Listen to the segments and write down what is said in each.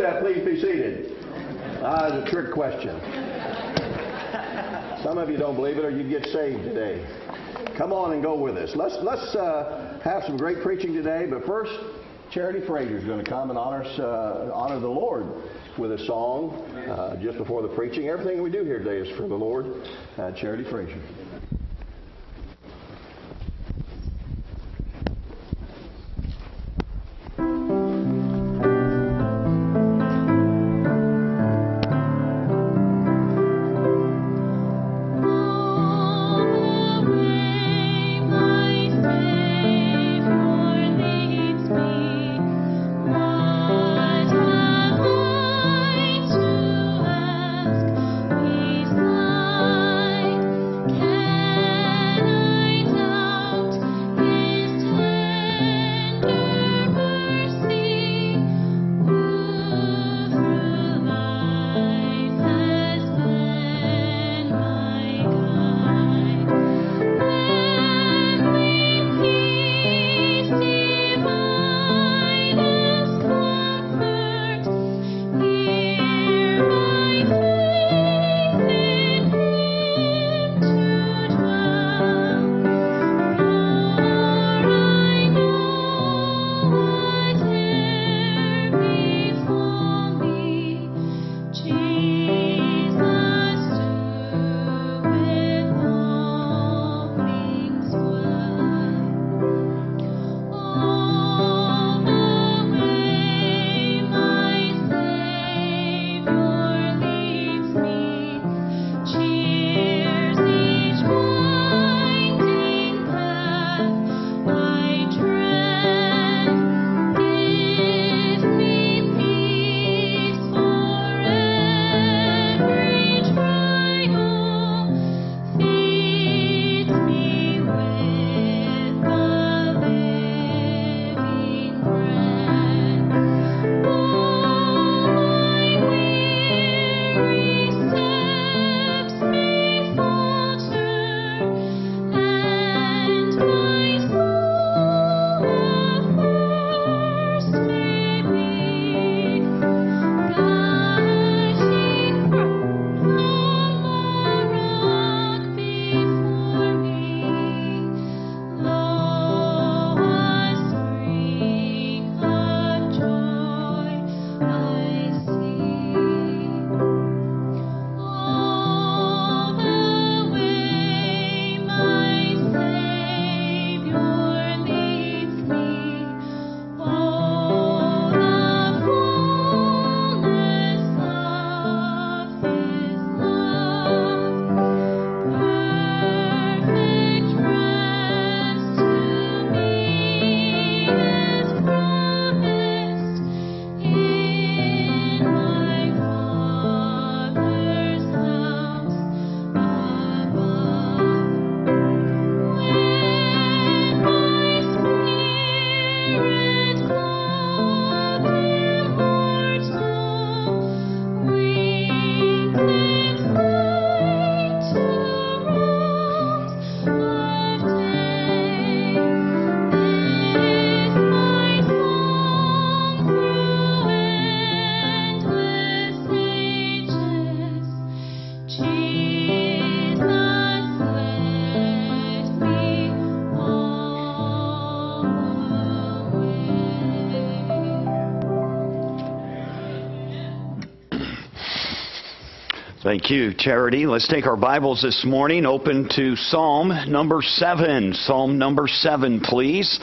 that, please be seated. It's a trick question. Some of you don't believe it, or you get saved today. Come on and go with us. Let's have some great preaching today. But first, Charity Frazier is going to come and honor the Lord with a song just before the preaching. Everything we do here today is for the Lord. Charity Frazier. Thank you, Charity. Let's take our Bibles this morning, open to Psalm number 7. Psalm number 7, please.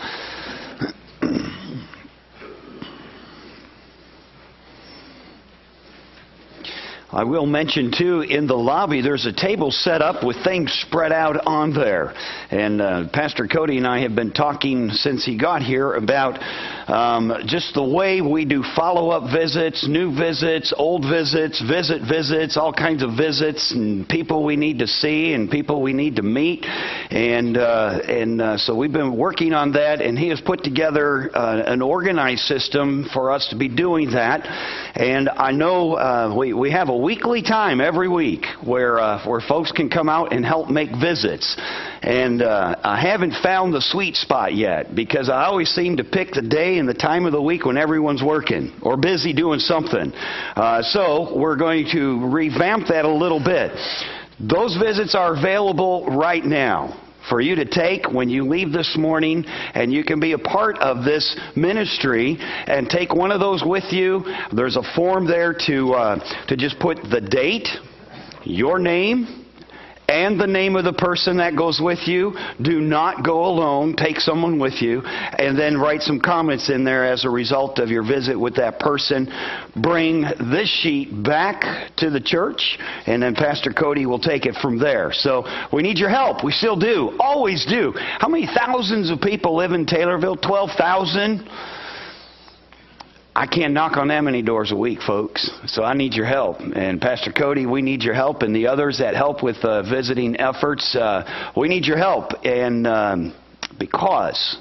I will mention, too, in the lobby, there's a table set up with things spread out on there. And Pastor Cody and I have been talking since he got here about just the way we do follow-up visits, new visits, old visits, visits, all kinds of visits, and people we need to see and people we need to meet. And so we've been working on that, and he has put together an organized system for us to be doing that. And I know we have a weekly time every week where folks can come out and help make visits. And I haven't found the sweet spot yet, because I always seem to pick the day and the time of the week when everyone's working or busy doing something. So we're going to revamp that a little bit. Those visits are available right now for you to take when you leave this morning, and you can be a part of this ministry and take one of those with you. There's a form there to just put the date, your name, and the name of the person that goes with you. Do not go alone. Take someone with you, and then write some comments in there as a result of your visit with that person. Bring this sheet back to the church, and then Pastor Cody will take it from there. So we need your help. We still do. Always do. How many thousands of people live in Taylorville? 12,000? I can't knock on that many doors a week, folks. So I need your help. And Pastor Cody, we need your help. And the others that help with visiting efforts, we need your help. And because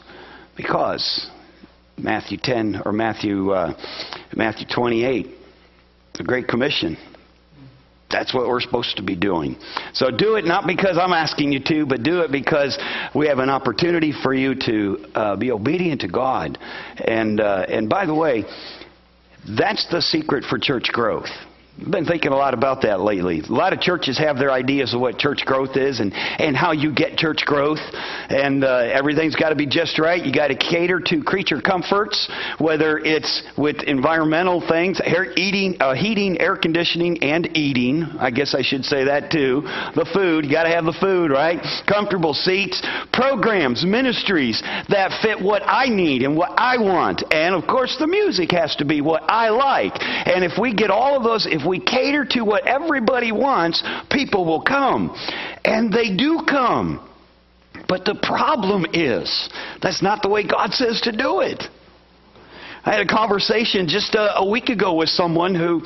Matthew 10 or Matthew 28, the Great Commission. That's what we're supposed to be doing. So do it not because I'm asking you to, but do it because we have an opportunity for you to be obedient to God. And by the way, that's the secret for church growth. I've been thinking a lot about that lately. A lot of churches have their ideas of what church growth is and how you get church growth. And everything's got to be just right. You got to cater to creature comforts, whether it's with environmental things, heating, air conditioning, and eating. I guess I should say that too. The food, you got to have the food, right? Comfortable seats, programs, ministries that fit what I need and what I want. And of course, the music has to be what I like. And if we get all of those, if we cater to what everybody wants, people will come. And they do come. But the problem is, that's not the way God says to do it. I had a conversation just a week ago with someone who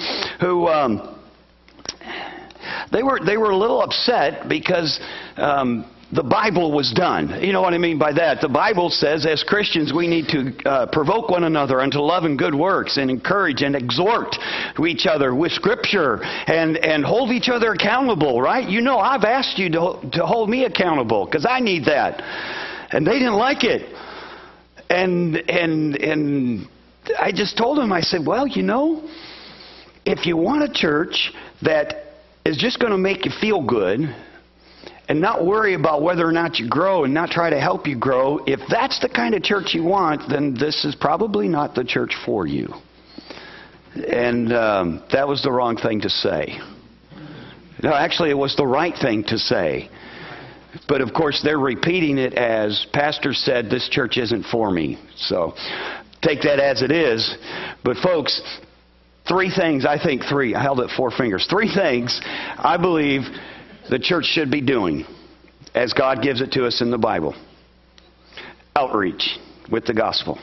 they were a little upset because the Bible was done. You know what I mean by that? The Bible says as Christians we need to provoke one another unto love and good works, and encourage and exhort each other with Scripture, and hold each other accountable, right? You know, I've asked you to hold me accountable because I need that. And they didn't like it. And I just told them, I said, well, you know, if you want a church that is just going to make you feel good and not worry about whether or not you grow and not try to help you grow, if that's the kind of church you want, then this is probably not the church for you. And that was the wrong thing to say. No, actually, it was the right thing to say. But of course, they're repeating it as, Pastor said, this church isn't for me. So take that as it is. But folks, I held up 4 fingers. 3 things I believe the church should be doing as God gives it to us in the Bible. Outreach with the gospel.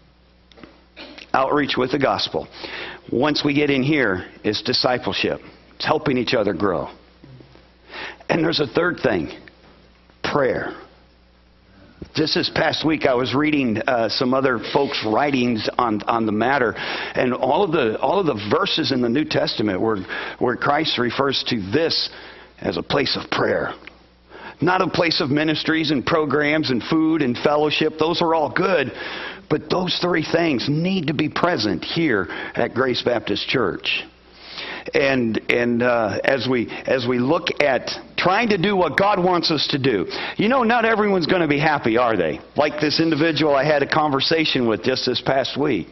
Outreach with the gospel. Once we get in here, it's discipleship. It's helping each other grow. And there's a third thing. Prayer. Just this past week, I was reading some other folks' writings on the matter, and all of the verses in the New Testament where Christ refers to this as a place of prayer. Not a place of ministries and programs and food and fellowship. Those are all good. But those 3 things need to be present here at Grace Baptist Church. And as we look at trying to do what God wants us to do, you know, not everyone's going to be happy, are they? Like this individual I had a conversation with just this past week.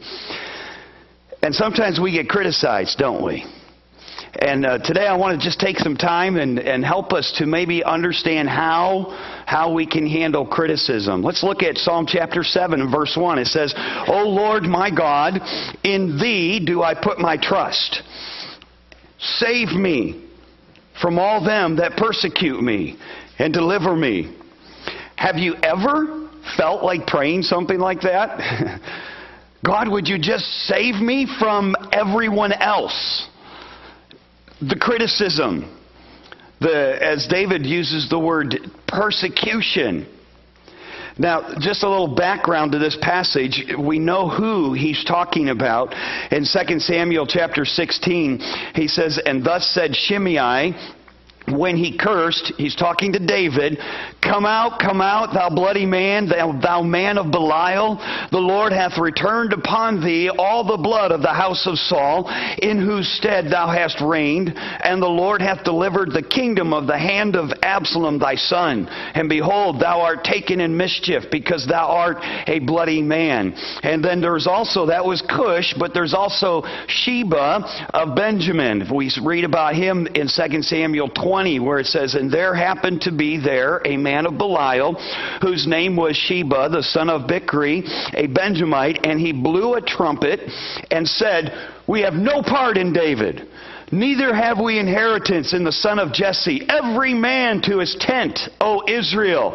And sometimes we get criticized, don't we? And today I want to just take some time and help us to maybe understand how we can handle criticism. Let's look at Psalm chapter 7 and verse 1. It says, O Lord my God, in Thee do I put my trust. Save me from all them that persecute me and deliver me. Have you ever felt like praying something like that? God, would you just save me from everyone else? The criticism, as David uses the word persecution. Now, just a little background to this passage. We know who he's talking about. In 2 Samuel chapter 16, he says, "And thus said Shimei, when he cursed," he's talking to David, come out, thou bloody man, thou man of Belial. The Lord hath returned upon thee all the blood of the house of Saul, in whose stead thou hast reigned. And the Lord hath delivered the kingdom of the hand of Absalom thy son. And behold, thou art taken in mischief, because thou art a bloody man." And then there's also, that was Cush, but there's also Sheba of Benjamin. We read about him in 2 Samuel 20, where it says, "And there happened to be there a man of Belial, whose name was Sheba, the son of Bichri, a Benjamite, and he blew a trumpet and said, We have no part in David, neither have we inheritance in the son of Jesse. Every man to his tent, O Israel."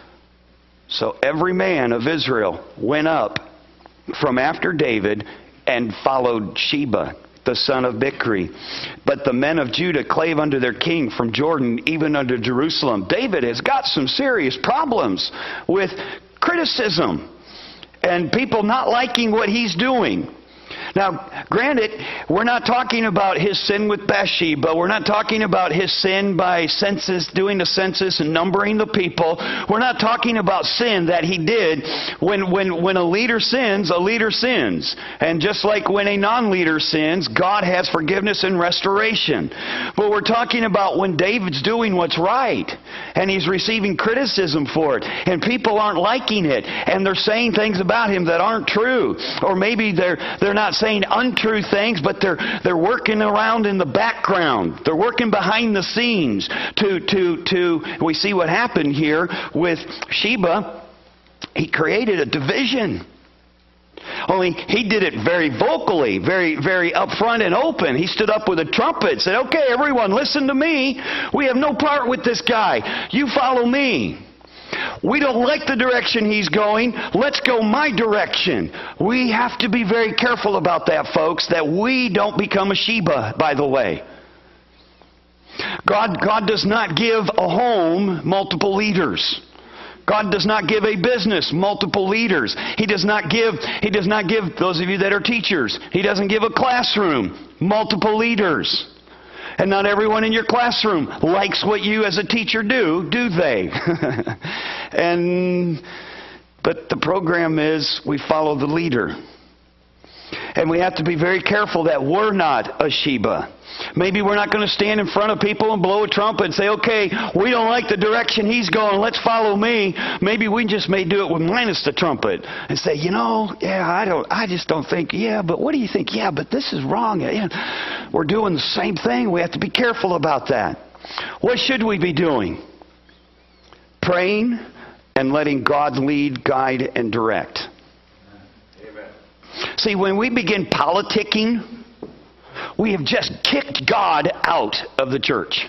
So every man of Israel went up from after David and followed Sheba, the son of Bichri. "But the men of Judah clave unto their king from Jordan, even unto Jerusalem." David has got some serious problems with criticism and people not liking what he's doing. Now, granted, we're not talking about his sin with Bathsheba. We're not talking about his sin by doing the census and numbering the people. We're not talking about sin that he did. When a leader sins, a leader sins. And just like when a non-leader sins, God has forgiveness and restoration. But we're talking about when David's doing what's right, and he's receiving criticism for it, and people aren't liking it, and they're saying things about him that aren't true. Or maybe they're not saying untrue things, but they're working around in the background. They're working behind the scenes we see what happened here with Sheba. He created a division. Only he did it very vocally, very, very upfront and open. He stood up with a trumpet and said, "Okay, everyone, listen to me. We have no part with this guy. You follow me. We don't like the direction he's going. Let's go my direction." We have to be very careful about that, folks, that we don't become a Sheba, by the way. God does not give a home multiple leaders. God does not give a business multiple leaders. He does not give, those of you that are teachers, He doesn't give a classroom multiple leaders. And not everyone in your classroom likes what you as a teacher do they? But the program is we follow the leader. And we have to be very careful that we're not a Sheba. Maybe we're not going to stand in front of people and blow a trumpet and say, "Okay, we don't like the direction he's going. Let's follow me." Maybe we just may do it with minus the trumpet and say, I just don't think, but what do you think? Yeah, but this is wrong. Yeah, we're doing the same thing. We have to be careful about that. What should we be doing? Praying and letting God lead, guide, and direct. Amen. See, when we begin politicking, we have just kicked God out of the church.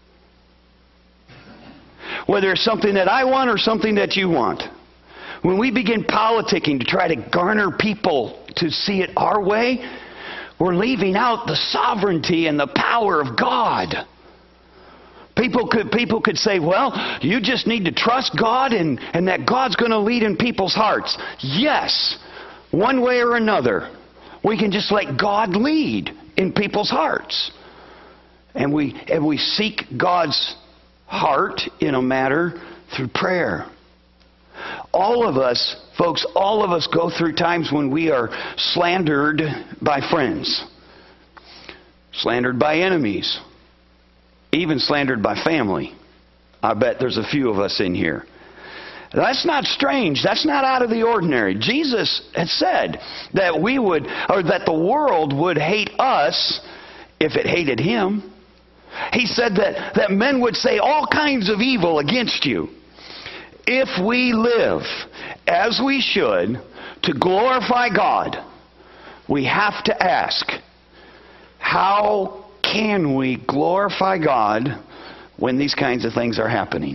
Whether it's something that I want or something that you want. When we begin politicking to try to garner people to see it our way, we're leaving out the sovereignty and the power of God. People could say, "Well, you just need to trust God and that God's going to lead in people's hearts." Yes, one way or another. We can just let God lead in people's hearts. And we seek God's heart in a matter through prayer. All of us, folks, go through times when we are slandered by friends, slandered by enemies, even slandered by family. I bet there's a few of us in here. That's not strange. That's not out of the ordinary. Jesus had said that that the world would hate us if it hated Him. He said that men would say all kinds of evil against you. If we live as we should to glorify God, we have to ask, how can we glorify God when these kinds of things are happening?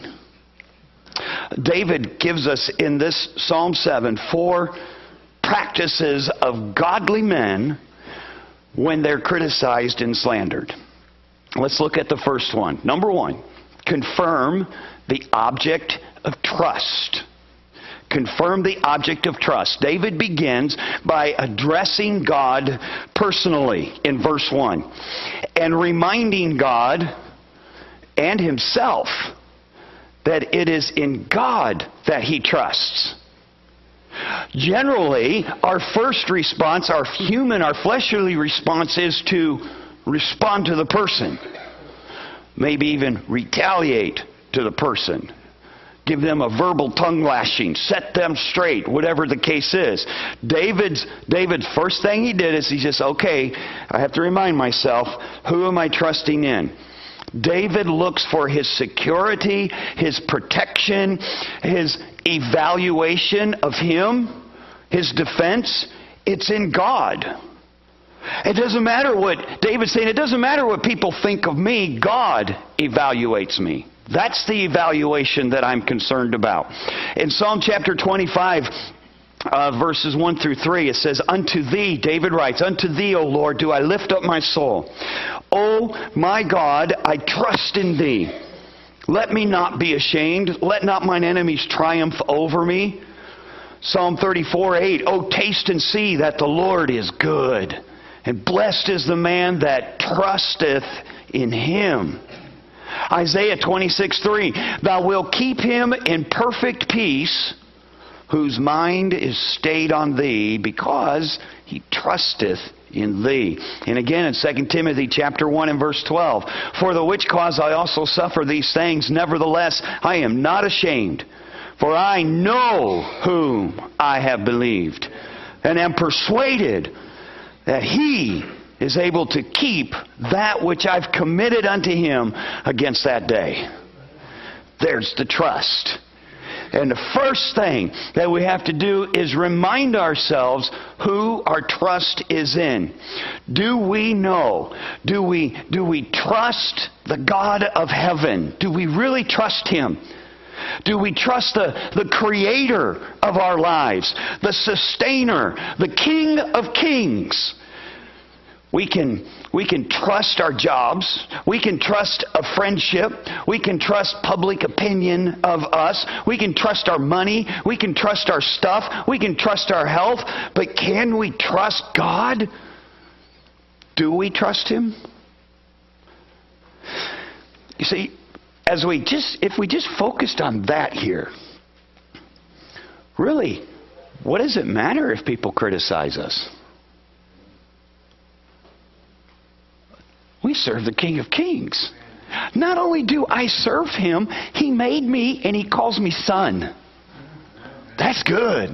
David gives us in this Psalm 7 4 practices of godly men when they're criticized and slandered. Let's look at the first one. Number one, confirm the object of trust. confirm the object of trust. David begins by addressing God personally in verse 1 and reminding God and himself that it is in God that he trusts. Generally, our first response, our fleshly response, is to respond to the person. Maybe even retaliate to the person. Give them a verbal tongue lashing. Set them straight, whatever the case is. David's first thing he did is he just, okay, I have to remind myself, who am I trusting in? David looks for his security, his protection, his evaluation of him, his defense. It's in God. It doesn't matter what, David's saying, it doesn't matter what people think of me. God evaluates me. That's the evaluation that I'm concerned about. In Psalm chapter 25, verses 1 through 3, it says, Unto thee, David writes, Unto thee, O Lord, do I lift up my soul. O my God, I trust in thee. Let me not be ashamed. Let not mine enemies triumph over me. Psalm 34:8, O taste and see that the Lord is good, and blessed is the man that trusteth in him. Isaiah 26:3, Thou wilt keep him in perfect peace, whose mind is stayed on thee, because he trusteth in thee. And again in 2 Timothy chapter 1 and verse 12, For the which cause I also suffer these things, nevertheless I am not ashamed, for I know whom I have believed, and am persuaded that he is able to keep that which I've committed unto him against that day. There's the trust. And the first thing that we have to do is remind ourselves who our trust is in. Do we know? Do we trust the God of heaven? Do we really trust him? Do we trust the creator of our lives, the sustainer, the King of kings? We can trust our jobs. We can trust a friendship. We can trust public opinion of us. We can trust our money. We can trust our stuff. We can trust our health. But can we trust God? Do we trust him? You see, if we just focused on that here, really, what does it matter if people criticize us? We serve the King of Kings. Not only do I serve him, he made me and he calls me son. That's good.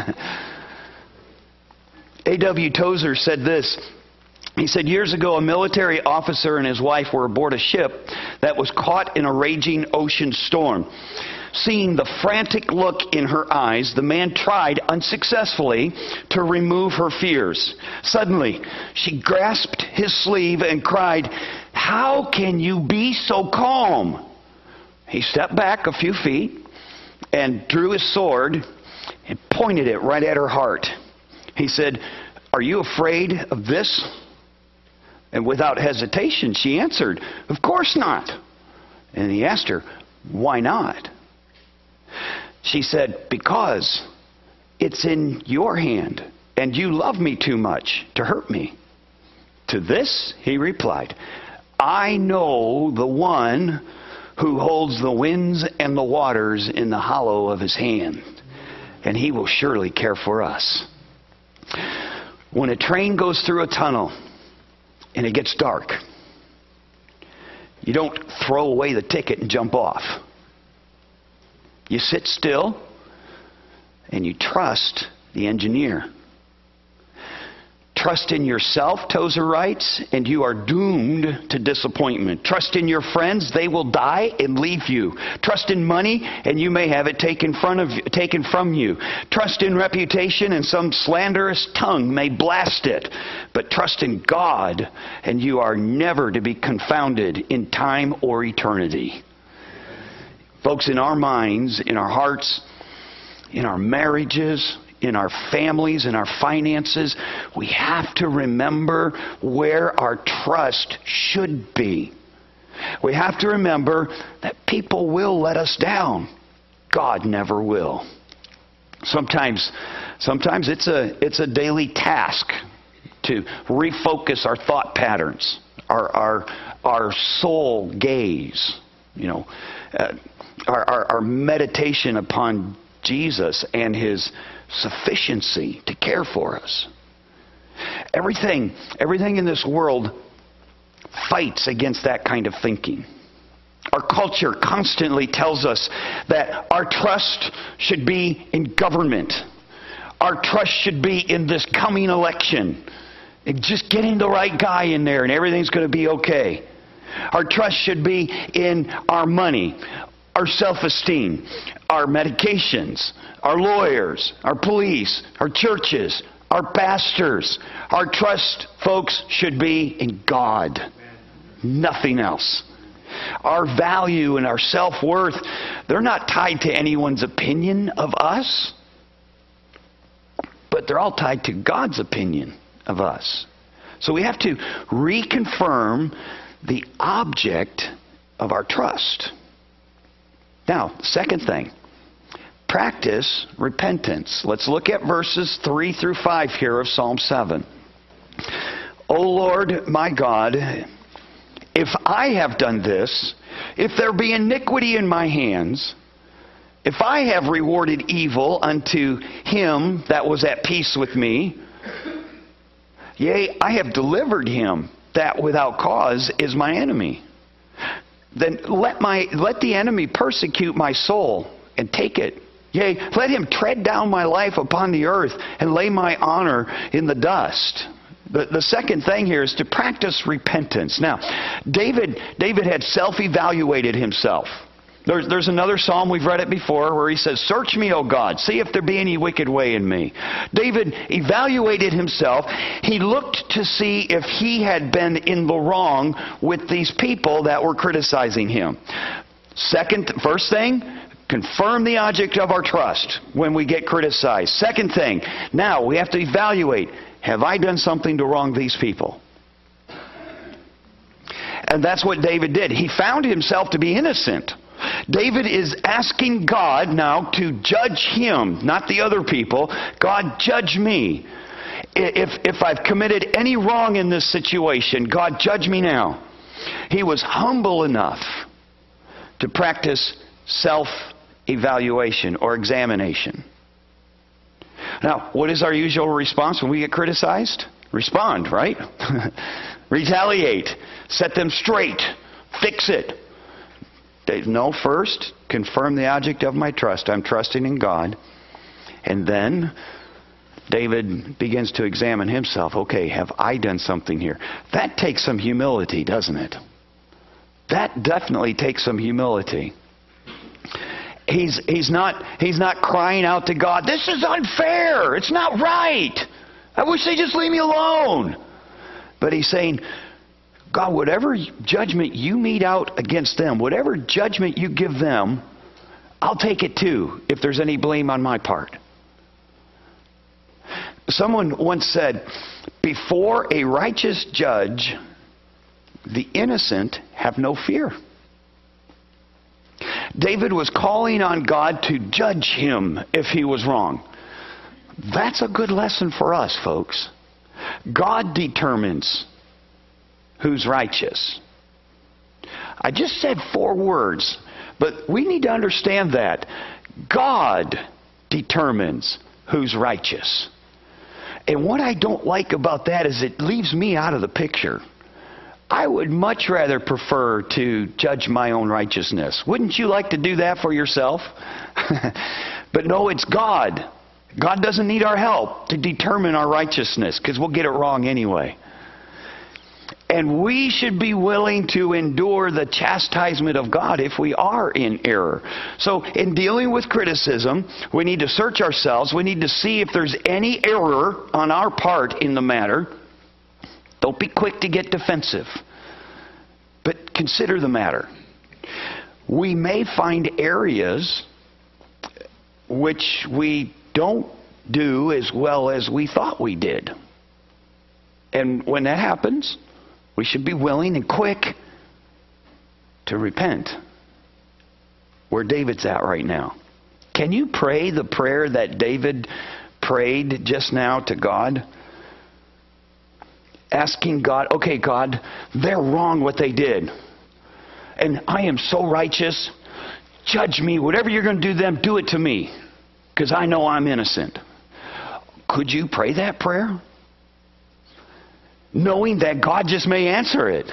A.W. Tozer said this. He said, years ago, a military officer and his wife were aboard a ship that was caught in a raging ocean storm. Seeing the frantic look in her eyes, the man tried unsuccessfully to remove her fears. Suddenly, she grasped his sleeve and cried, "How can you be so calm?" He stepped back a few feet and drew his sword and pointed it right at her heart. He said, "Are you afraid of this?" And without hesitation, she answered, "Of course not." And he asked her, "Why not?" She said, "Because it's in your hand, and you love me too much to hurt me." To this, he replied, "I know the one who holds the winds and the waters in the hollow of his hand, and he will surely care for us." When a train goes through a tunnel and it gets dark, you don't throw away the ticket and jump off. You sit still and you trust the engineer. Trust in yourself, Tozer writes, and you are doomed to disappointment. Trust in your friends, they will die and leave you. Trust in money, and you may have it taken from you. Trust in reputation, and some slanderous tongue may blast it. But trust in God, and you are never to be confounded in time or eternity. Folks, in our minds, in our hearts, in our marriages, in our families, in our finances, we have to remember where our trust should be. We have to remember that people will let us down. God never will. Sometimes it's a daily task to refocus our thought patterns, our soul gaze, our meditation upon Jesus and His sufficiency to care for us. Everything in this world fights against that kind of thinking. Our culture constantly tells us that our trust should be in government. Our trust should be in this coming election. Just getting the right guy in there and everything's going to be okay. Our trust should be in our money, our self-esteem, our medications, our lawyers, our police, our churches, our pastors. Our trust, folks, should be in God. Nothing else. Our value and our self-worth, they're not tied to anyone's opinion of us, but they're all tied to God's opinion of us. So we have to reconfirm the object of our trust. Now, second thing, practice repentance. Let's look at verses 3 through 5 here of Psalm 7. O Lord, my God, if I have done this, if there be iniquity in my hands, if I have rewarded evil unto him that was at peace with me, yea, I have delivered him that without cause is my enemy, then let the enemy persecute my soul and take it. Yea, let him tread down my life upon the earth and lay my honor in the dust. The second thing here is to practice repentance. Now, David had self-evaluated himself. There's another psalm, we've read it before, where he says, "Search me, O God, see if there be any wicked way in me." David evaluated himself. He looked to see if he had been in the wrong with these people that were criticizing him. First thing, confirm the object of our trust when we get criticized. Second thing, now we have to evaluate, have I done something to wrong these people? And that's what David did. He found himself to be innocent. David is asking God now to judge him, not the other people. God, judge me. If I've committed any wrong in this situation, God, judge me now. He was humble enough to practice self-evaluation or examination. Now, what is our usual response when we get criticized? Respond, right? Retaliate. Set them straight. Fix it. No, first, confirm the object of my trust. I'm trusting in God. And then David begins to examine himself. Okay, have I done something here? That takes some humility, doesn't it? That definitely takes some humility. He's not crying out to God, "This is unfair. It's not right. I wish they'd just leave me alone." But he's saying, God, whatever judgment you mete out against them, whatever judgment you give them, I'll take it too, if there's any blame on my part. Someone once said, before a righteous judge, the innocent have no fear. David was calling on God to judge him if he was wrong. That's a good lesson for us, folks. God determines who's righteous. I just said 4 words, but we need to understand that. God determines who's righteous. And what I don't like about that is it leaves me out of the picture. I would much rather prefer to judge my own righteousness. Wouldn't you like to do that for yourself? But no, it's God. God doesn't need our help to determine our righteousness, because we'll get it wrong anyway. And we should be willing to endure the chastisement of God if we are in error. So in dealing with criticism, we need to search ourselves. We need to see if there's any error on our part in the matter. Don't be quick to get defensive, but consider the matter. We may find areas which we don't do as well as we thought we did. And when that happens, we should be willing and quick to repent. Where David's at right now. Can you pray the prayer that David prayed just now to God? Asking God, okay, God, they're wrong what they did. And I am so righteous. Judge me. Whatever you're going to do to them, do it to me. Because I know I'm innocent. Could you pray that prayer? Knowing that God just may answer it.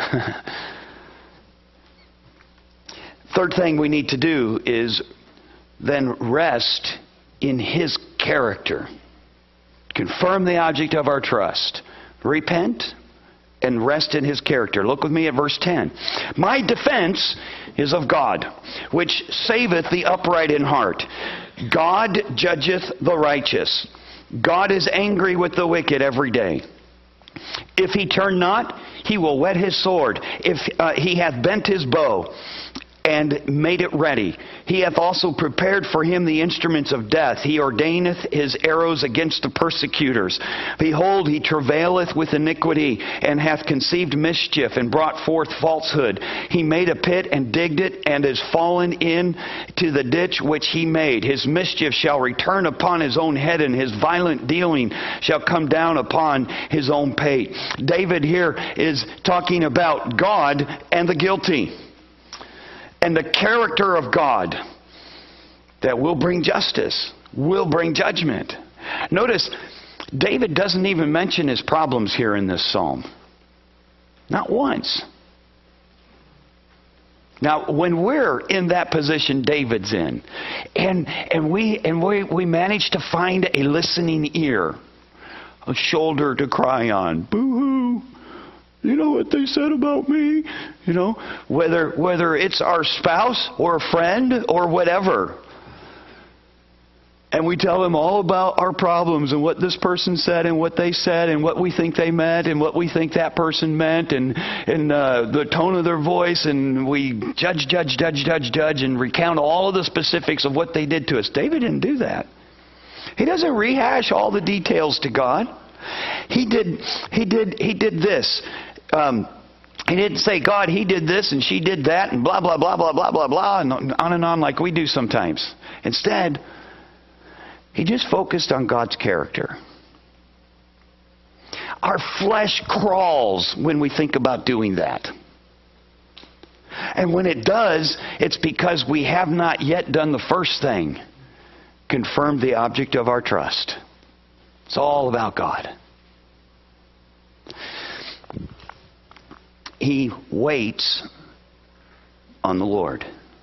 Third thing we need to do is then rest in His character. Confirm the object of our trust. Repent and rest in His character. Look with me at verse 10. My defense is of God, which saveth the upright in heart. God judgeth the righteous. God is angry with the wicked every day. If he turn not, he will whet his sword. If he hath bent his bow and made it ready, he hath also prepared for him the instruments of death. He ordaineth his arrows against the persecutors. Behold, he travaileth with iniquity, and hath conceived mischief, and brought forth falsehood. He made a pit, and digged it, and is fallen in to the ditch which he made. His mischief shall return upon his own head, and his violent dealing shall come down upon his own pate. David here is talking about God and the guilty, and the character of God that will bring justice, will bring judgment. Notice, David doesn't even mention his problems here in this psalm. Not once. Now, when we're in that position David's in, and we manage to find a listening ear, a shoulder to cry on, boo-hoo, you know what they said about me? You know, whether it's our spouse or a friend or whatever. And we tell them all about our problems and what this person said and what they said and what we think they meant and what we think that person meant and the tone of their voice, and we judge and recount all of the specifics of what they did to us. David didn't do that. He doesn't rehash all the details to God. He did this. He didn't say, God, he did this and she did that and blah, blah, blah, blah, blah, blah, blah, and on like we do sometimes. Instead, he just focused on God's character. Our flesh crawls when we think about doing that. And when it does, it's because we have not yet done the first thing. Confirmed the object of our trust. It's all about God. He waits on the Lord.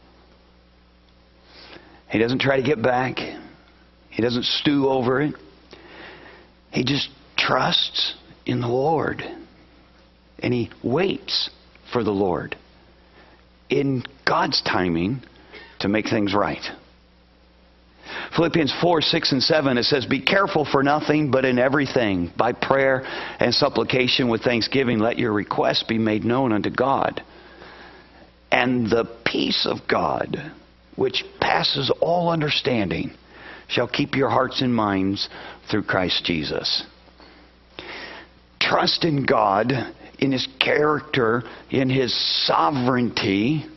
He doesn't try to get back. He doesn't stew over it. He just trusts in the Lord. And he waits for the Lord in God's timing to make things right. Philippians 4, 6, and 7, it says, be careful for nothing, but in everything, by prayer and supplication with thanksgiving, let your requests be made known unto God. And the peace of God, which passes all understanding, shall keep your hearts and minds through Christ Jesus. Trust in God, in His character, in His sovereignty.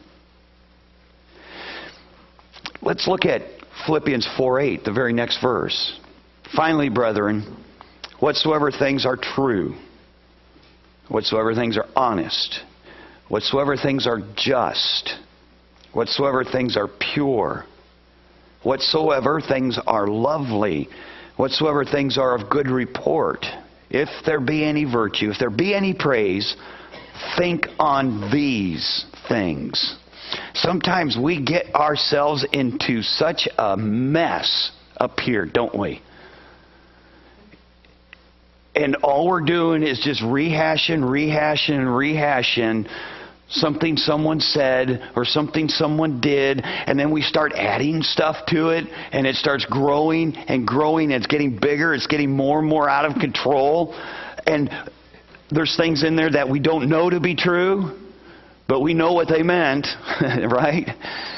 Let's look at Philippians 4:8, the very next verse. Finally, brethren, whatsoever things are true, whatsoever things are honest, whatsoever things are just, whatsoever things are pure, whatsoever things are lovely, whatsoever things are of good report, if there be any virtue, if there be any praise, think on these things. Sometimes we get ourselves into such a mess up here, don't we? And all we're doing is just rehashing something someone said or something someone did, and then we start adding stuff to it, and it starts growing and growing, and it's getting bigger, it's getting more and more out of control, and there's things in there that we don't know to be true, but we know what they meant, right?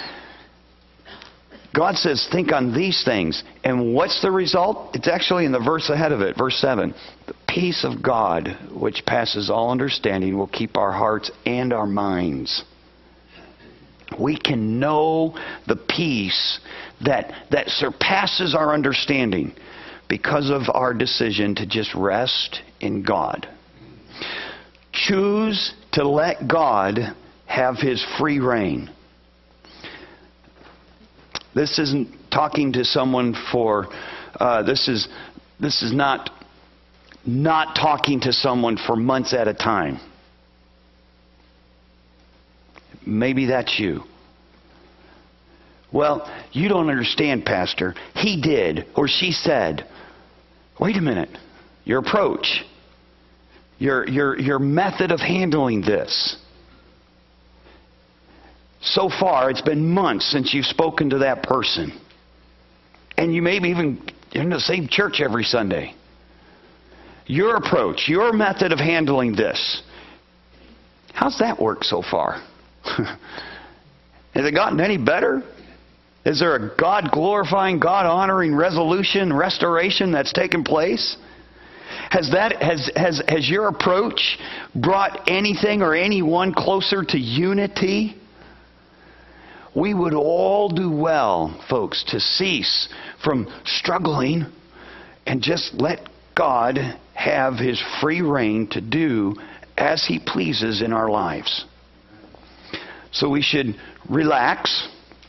God says, think on these things. And what's the result? It's actually in the verse ahead of it, verse 7. The peace of God, which passes all understanding, will keep our hearts and our minds we can know the peace that surpasses our understanding because of our decision to just rest in God. Choose to let God have His free reign. This isn't talking to someone for, this is not talking to someone for months at a time. Maybe that's you. Well, you don't understand, Pastor. He did, or she said. Wait a minute. Your approach, your method of handling this. So far, it's been months since you've spoken to that person. And you maybe even in the same church every Sunday. Your approach, your method of handling this. How's that work so far? Has it gotten any better? Is there a God-glorifying, God-honoring resolution, restoration that's taken place? Has your approach brought anything or anyone closer to unity? We would all do well, folks, to cease from struggling and just let God have His free reign to do as He pleases in our lives. So we should relax,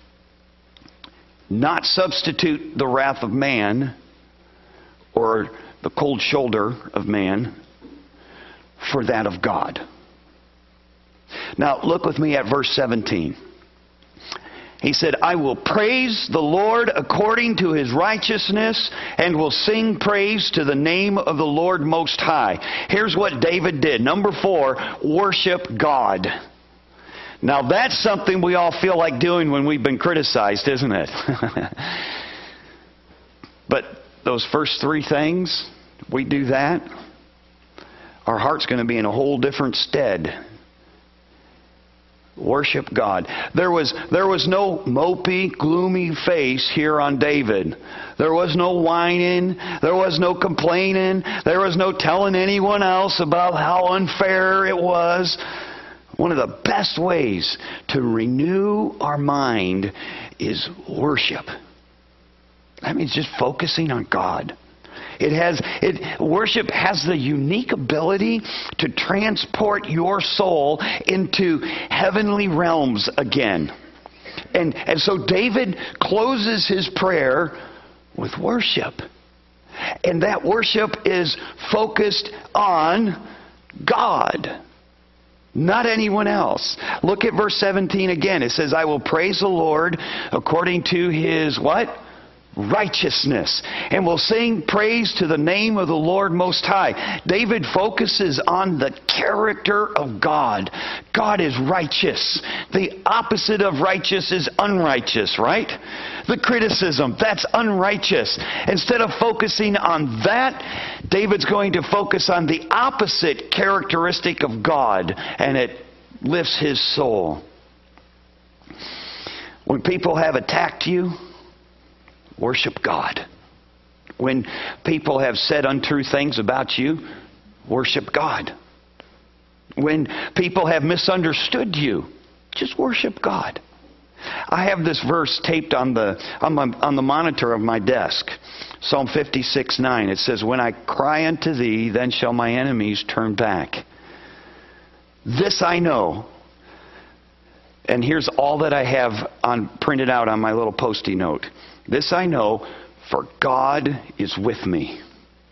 not substitute the wrath of man or the cold shoulder of man for that of God. Now look with me at verse 17. He said, I will praise the Lord according to His righteousness and will sing praise to the name of the Lord Most High. Here's what David did. Number 4, worship God. Now that's something we all feel like doing when we've been criticized, isn't it? But those first 3 things, we do that, our heart's going to be in a whole different stead. Worship God. There was no mopey, gloomy face here on David. There was no whining. There was no complaining. There was no telling anyone else about how unfair it was. One of the best ways to renew our mind is worship. That means just focusing on God. Worship has the unique ability to transport your soul into heavenly realms again. And so David closes his prayer with worship. And that worship is focused on God, not anyone else. Look at verse 17 again. It says, I will praise the Lord according to His what? Righteousness, and will sing praise to the name of the Lord Most High. David focuses on the character of God. God is righteous. The opposite of righteous is unrighteous, right? The criticism, that's unrighteous. Instead of focusing on that, David's going to focus on the opposite characteristic of God, and it lifts his soul. When people have attacked you, worship God. When people have said untrue things about you, worship God. When people have misunderstood you, just worship God. I have this verse taped on the monitor of my desk. Psalm 56:9. It says, when I cry unto Thee, then shall my enemies turn back. This I know. And here's all that I have printed out on my little Post-it note. This I know, for God is with me.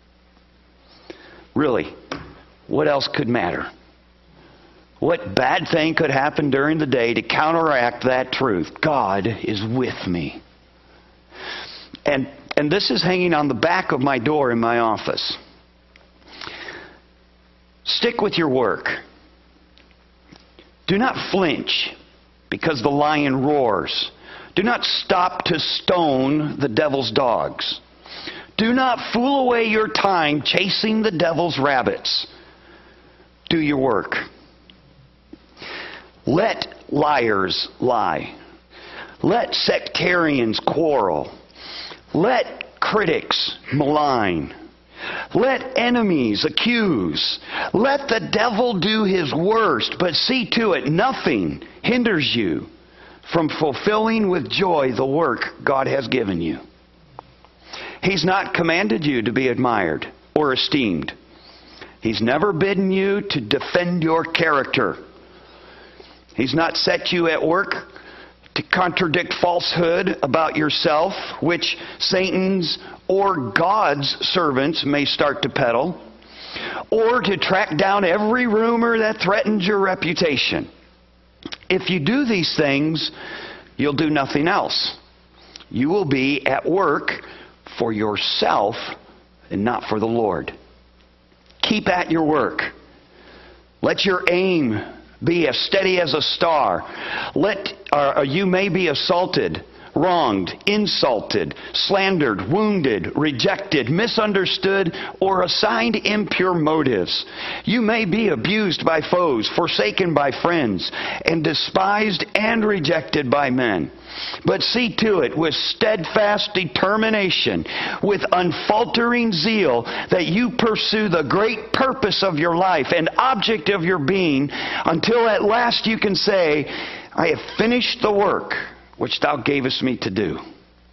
Really, what else could matter? What bad thing could happen during the day to counteract that truth? God is with me. And this is hanging on the back of my door in my office. Stick with your work. Do not flinch because the lion roars. Do not stop to stone the devil's dogs. Do not fool away your time chasing the devil's rabbits. Do your work. Let liars lie. Let sectarians quarrel. Let critics malign. Let enemies accuse. Let the devil do his worst, but see to it nothing hinders you from fulfilling with joy the work God has given you. He's not commanded you to be admired or esteemed. He's never bidden you to defend your character. He's not set you at work to contradict falsehood about yourself, which Satan's or God's servants may start to peddle, or to track down every rumor that threatens your reputation. If you do these things, you'll do nothing else. You will be at work for yourself and not for the Lord. Keep at your work. Let your aim be as steady as a star. You may be assaulted, wronged, insulted, slandered, wounded, rejected, misunderstood, or assigned impure motives. You may be abused by foes, forsaken by friends, and despised and rejected by men. But see to it with steadfast determination, with unfaltering zeal, that you pursue the great purpose of your life and object of your being, until at last you can say, I have finished the work which thou gavest me to do.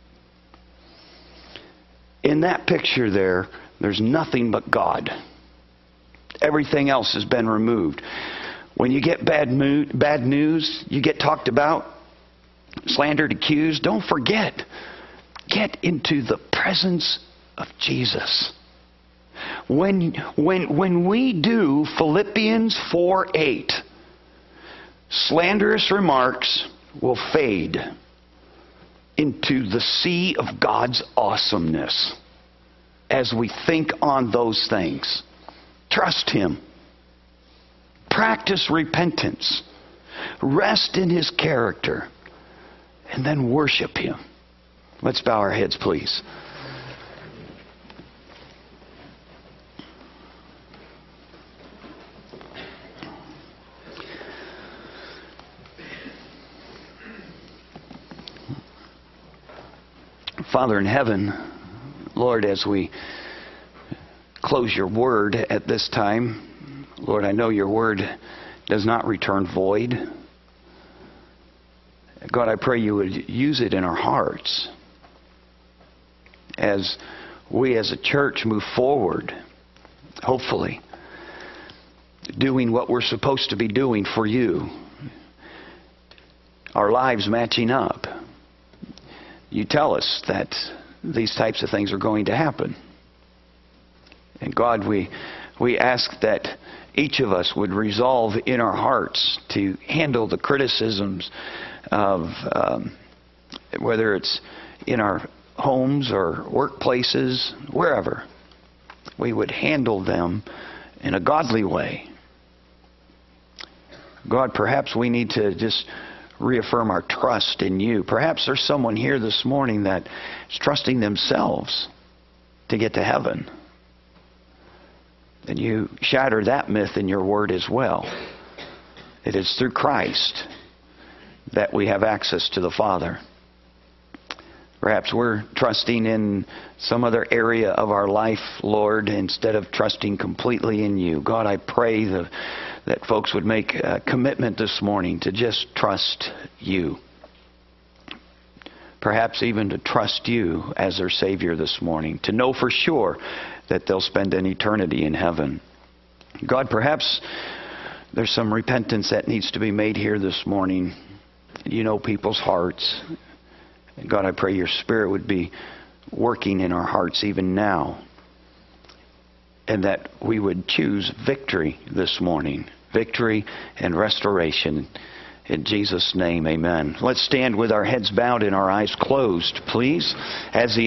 In that picture there's nothing but God. Everything else has been removed. When you get bad news, you get talked about, slandered, accused, don't forget, get into the presence of Jesus. When we do Philippians 4:8, slanderous remarks will fade into the sea of God's awesomeness as we think on those things. Trust Him. Practice repentance. Rest in His character. And then worship Him. Let's bow our heads, please. Father in heaven, Lord, as we close your word at this time, Lord, I know your word does not return void. God, I pray you would use it in our hearts as we as a church move forward, hopefully, doing what we're supposed to be doing for you, our lives matching up. You tell us that these types of things are going to happen. And God, we ask that each of us would resolve in our hearts to handle the criticisms of whether it's in our homes or workplaces, wherever. We would handle them in a godly way. God, perhaps we need to just reaffirm our trust in you. Perhaps there's someone here this morning that is trusting themselves to get to heaven. And you shatter that myth in your word as well. It is through Christ that we have access to the Father. Perhaps we're trusting in some other area of our life, Lord, instead of trusting completely in you. God, I pray that folks would make a commitment this morning to just trust you. Perhaps even to trust you as their Savior this morning. To know for sure that they'll spend an eternity in heaven. God, perhaps there's some repentance that needs to be made here this morning. You know people's hearts. And God, I pray your Spirit would be working in our hearts even now. And that we would choose victory this morning. Victory and restoration. In Jesus' name, amen. Let's stand with our heads bowed and our eyes closed, please, as the